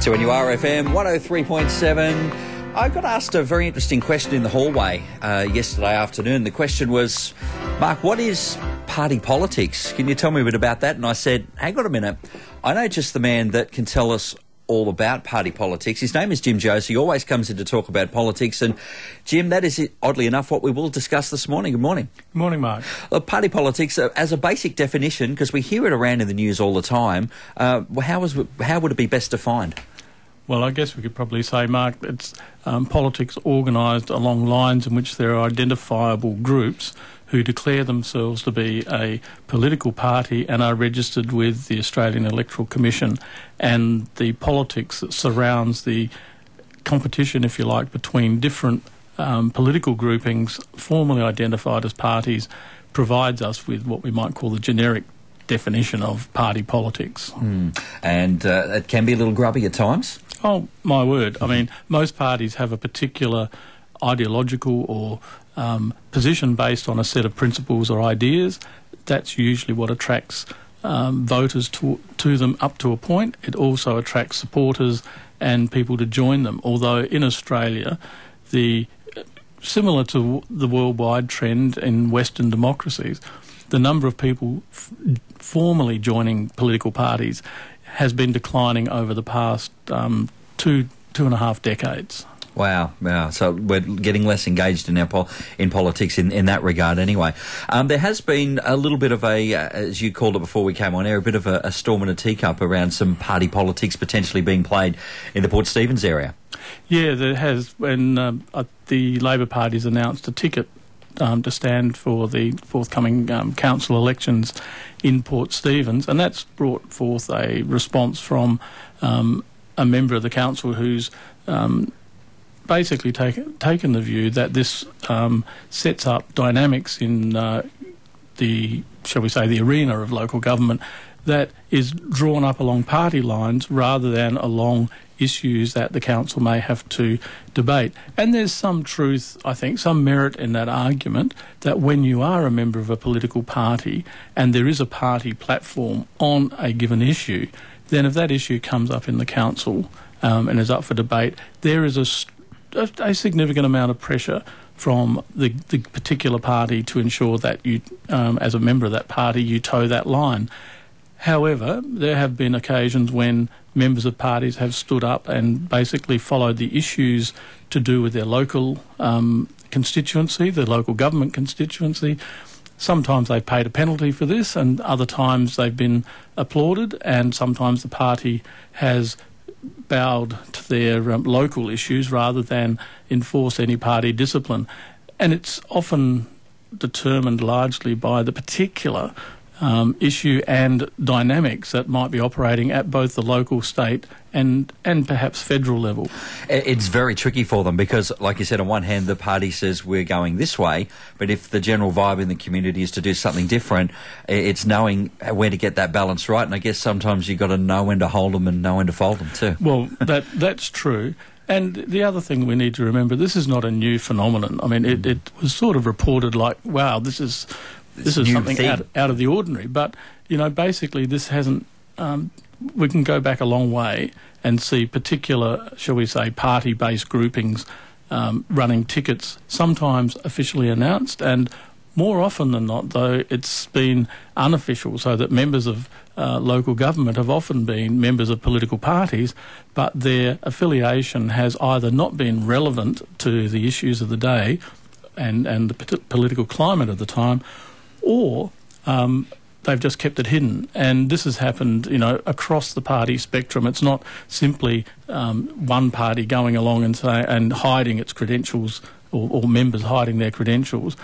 2NURFM 103.7. I got asked a very interesting question in the hallway yesterday afternoon. The question was, Mark, what is party politics? Can you tell me a bit about that? And I said, hang on a minute. I know just the man that can tell us all about party politics. His name is Jim Jones. He always comes in to talk about politics. And Jim, that is, oddly enough, what we will discuss this morning. Good morning. Good morning, Mark. Party politics, as a basic definition, because we hear it around in the news all the time, how would it be best defined? Well, I guess we could probably say, Mark, it's politics organised along lines in which there are identifiable groups who declare themselves to be a political party and are registered with the Australian Electoral Commission, and the politics that surrounds the competition, if you like, between different political groupings formally identified as parties provides us with what we might call the generic definition of party politics. And it can be a little grubby at times? Oh, my word. I mean, most parties have a particular ideological or position based on a set of principles or ideas. That's usually what attracts voters to them up to a point. It also attracts supporters and people to join them, although in Australia, similar to the worldwide trend in Western democracies, the number of people formally joining political parties has been declining over the past two and a half decades. Wow. So we're getting less engaged in in politics in that regard anyway. There has been a little bit of as you called it before we came on air, a bit of a storm in a teacup around some party politics potentially being played in the Port Stephens area. Yeah, there has. When the Labor Party's announced a ticket to stand for the forthcoming council elections in Port Stephens, and that's brought forth a response from a member of the council who's basically taken the view that this sets up dynamics in the arena of local government that is drawn up along party lines rather than along issues that the council may have to debate. And there's some truth, I think, some merit in that argument that when you are a member of a political party and there is a party platform on a given issue, then if that issue comes up in the council and is up for debate, there is a significant amount of pressure from the particular party to ensure that you, as a member of that party, you toe that line. However, there have been occasions when members of parties have stood up and basically followed the issues to do with their local constituency, their local government constituency. Sometimes they've paid a penalty for this, and other times they've been applauded, and sometimes the party has bowed to their local issues rather than enforce any party discipline. And it's often determined largely by the particular issue and dynamics that might be operating at both the local, state and perhaps federal level. It's very tricky for them because, like you said, on one hand the party says we're going this way, but if the general vibe in the community is to do something different, it's knowing where to get that balance right. And I guess sometimes you've got to know when to hold them and know when to fold them too. Well, that's true. And the other thing we need to remember, this is not a new phenomenon. I mean, it was sort of reported like, wow, this is something out of the ordinary. But, basically this hasn't... we can go back a long way and see particular, shall we say, party-based groupings running tickets, sometimes officially announced, and more often than not, though, it's been unofficial, so that members of local government have often been members of political parties, but their affiliation has either not been relevant to the issues of the day and the political climate of the time, or they've just kept it hidden. And this has happened, across the party spectrum. It's not simply one party going along and hiding its credentials or members hiding their credentials.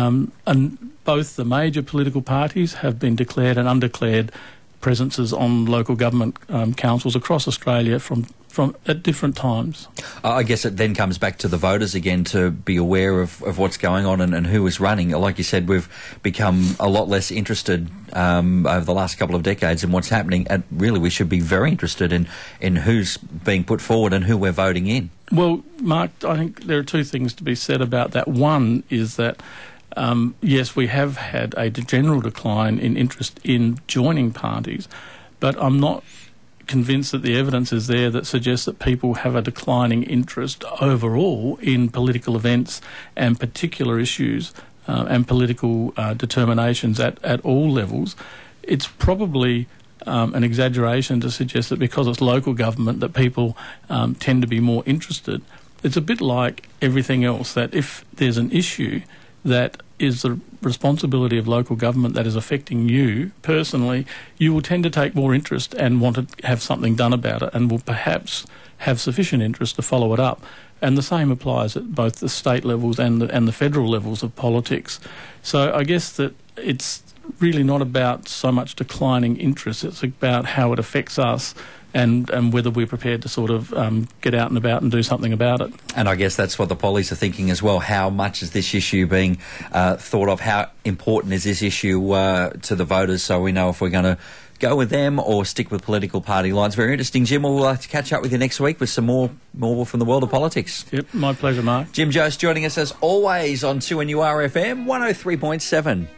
And both the major political parties have been declared and undeclared presences on local government councils across Australia from at different times. I guess it then comes back to the voters again to be aware of what's going on and who is running. Like you said, we've become a lot less interested over the last couple of decades in what's happening, and really we should be very interested in who's being put forward and who we're voting in. Well, Mark, I think there are two things to be said about that. One is that yes, we have had a general decline in interest in joining parties, but I'm not convinced that the evidence is there that suggests that people have a declining interest overall in political events and particular issues and political determinations at all levels. It's probably an exaggeration to suggest that because it's local government that people tend to be more interested. It's a bit like everything else, that if there's an issue that is the responsibility of local government that is affecting you personally, you will tend to take more interest and want to have something done about it, and will perhaps have sufficient interest to follow it up. And the same applies at both the state levels and the federal levels of politics. So I guess that it's really not about so much declining interest, it's about how it affects us and whether we're prepared to sort of get out and about and do something about it. And I guess that's what the pollies are thinking as well. How much is this issue being thought of? How important is this issue to the voters, so we know if we're going to go with them or stick with political party lines? Very interesting, Jim. We'll catch up with you next week with some more from the world of politics. Yep, my pleasure, Mark. Jim Jost joining us as always on 2NURFM 103.7.